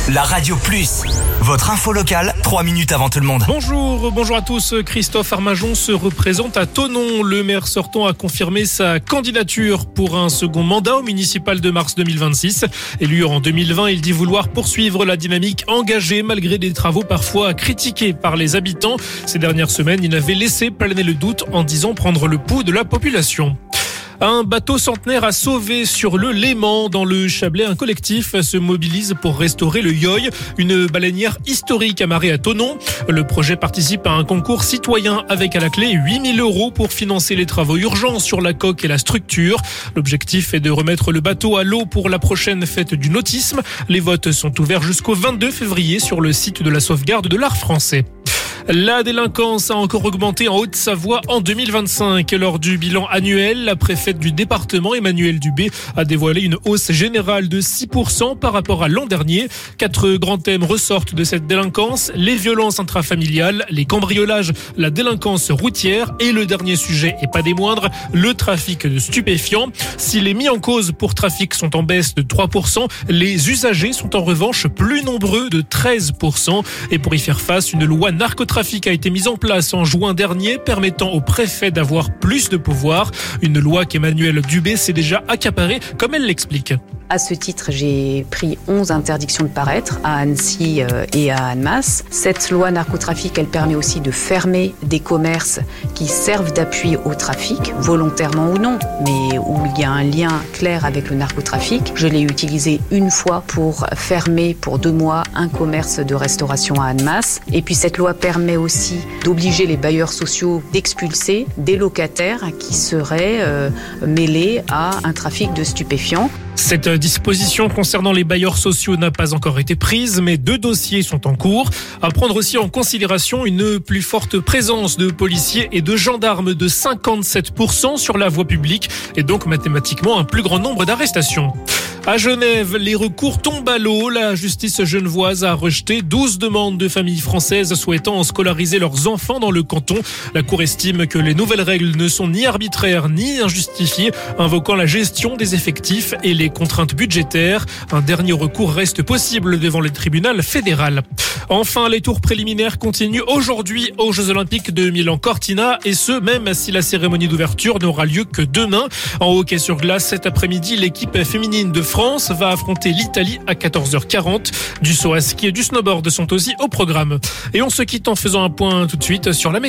La Radio Plus, votre info locale, 3 minutes avant tout le monde. Bonjour à tous. Christophe Armajon se représente à Thonon. Le maire sortant a confirmé sa candidature pour un second mandat au municipal de mars 2026. Élu en 2020, il dit vouloir poursuivre la dynamique engagée malgré des travaux parfois critiqués par les habitants. Ces dernières semaines, il avait laissé planer le doute en disant prendre le pouls de la population. Un bateau centenaire a sauvé sur le Léman. Dans le Chablais, un collectif se mobilise pour restaurer le Yoï, une baleinière historique amarrée à Thonon. Le projet participe à un concours citoyen avec à la clé 8 000 € pour financer les travaux urgents sur la coque et la structure. L'objectif est de remettre le bateau à l'eau pour la prochaine fête du nautisme. Les votes sont ouverts jusqu'au 22 février sur le site de la sauvegarde de l'art français. La délinquance a encore augmenté en Haute-Savoie en 2025. Lors du bilan annuel, la préfète du département, Emmanuelle Dubé, a dévoilé une hausse générale de 6% par rapport à l'an dernier. 4 grands thèmes ressortent de cette délinquance: les violences intrafamiliales, les cambriolages, la délinquance routière et le dernier sujet, et pas des moindres, le trafic de stupéfiants. Si les mis en cause pour trafic sont en baisse de 3%, les usagers sont en revanche plus nombreux de 13%. Et pour y faire face, une loi narcotrafic a été mise en place en juin dernier, permettant au préfet d'avoir plus de pouvoir. Une loi qu'Emmanuelle Dubé s'est déjà accaparée, comme elle l'explique. À ce titre, j'ai pris 11 interdictions de paraître à Annecy et à Annemasse. Cette loi narcotrafic, elle permet aussi de fermer des commerces qui servent d'appui au trafic, volontairement ou non, mais où il y a un lien clair avec le narcotrafic. Je l'ai utilisé une fois pour fermer pour 2 mois un commerce de restauration à Annemasse. Et puis cette loi permet aussi d'obliger les bailleurs sociaux d'expulser des locataires qui seraient mêlés à un trafic de stupéfiants. Cette disposition concernant les bailleurs sociaux n'a pas encore été prise, mais 2 dossiers sont en cours. À prendre aussi en considération une plus forte présence de policiers et de gendarmes de 57% sur la voie publique et donc mathématiquement un plus grand nombre d'arrestations. À Genève, les recours tombent à l'eau. La justice genevoise a rejeté 12 demandes de familles françaises souhaitant scolariser leurs enfants dans le canton. La Cour estime que les nouvelles règles ne sont ni arbitraires ni injustifiées, invoquant la gestion des effectifs et les contraintes budgétaires. Un dernier recours reste possible devant le tribunal fédéral. Enfin, les tours préliminaires continuent aujourd'hui aux Jeux Olympiques de Milan-Cortina, et ce, même si la cérémonie d'ouverture n'aura lieu que demain. En hockey sur glace, cet après-midi, l'équipe féminine de France va affronter l'Italie à 14h40. Du saut à ski et du snowboard sont aussi au programme. Et on se quitte en faisant un point tout de suite sur la météo.